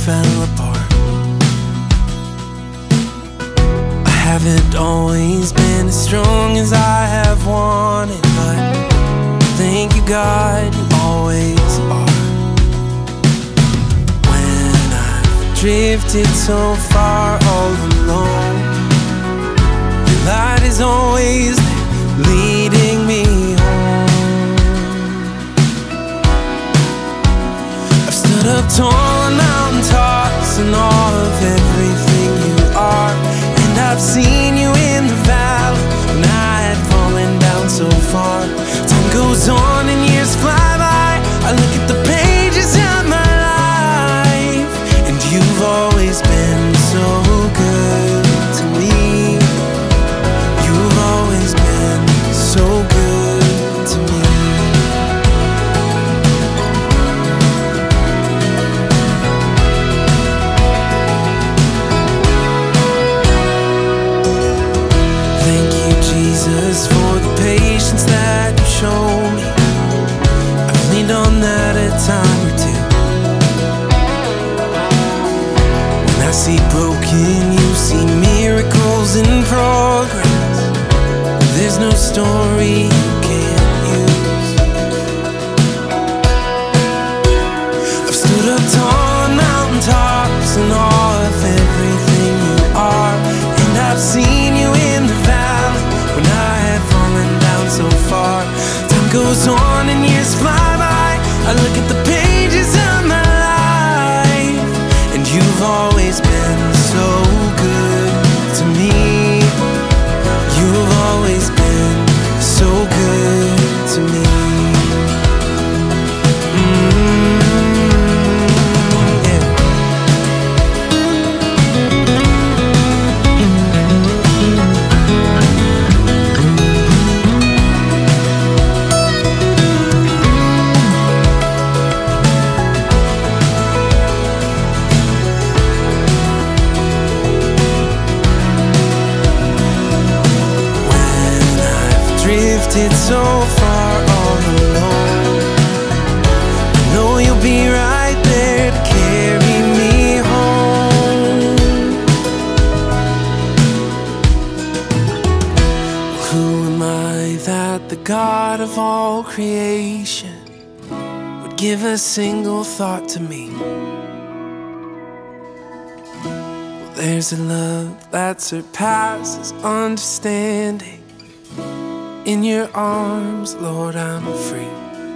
fell apart. I haven't always been as strong as I have wanted, but thank you, God, you always are. When I've drifted so far all alone, your light is always leading me home. I've stood up tall on mountaintops in awe of everything you are, and I've seen you in the valley when I had fallen down so far. Time goes on and years fly by. I look at the pages of my life, and you've always been so good to me. You've always been so good to me. Thank you, Jesus, for the patience that you show me. I've leaned on that a time or two. When I see broken, you see miracles in progress. There's no story you can't use. I've stood up tall on mountaintops in awe of everything you are, and I've seen you in the valley when I had fallen down so far. Time goes on and years fly by. I look at the pages of my life, and you've always been so good to me. You've always been so good to me. Yeah. Drifted so far all alone, I know you'll be right there to carry me home. Who am I that the God of all creation would give a single thought to me? Well, there's a love that surpasses understanding. In your arms, Lord, I'm free.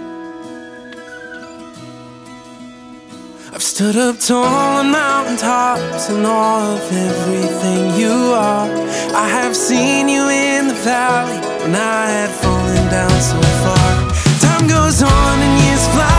I've stood up tall on mountaintops in awe of everything you are. I have seen you in the valley when I had fallen down so far. Time goes on and years fly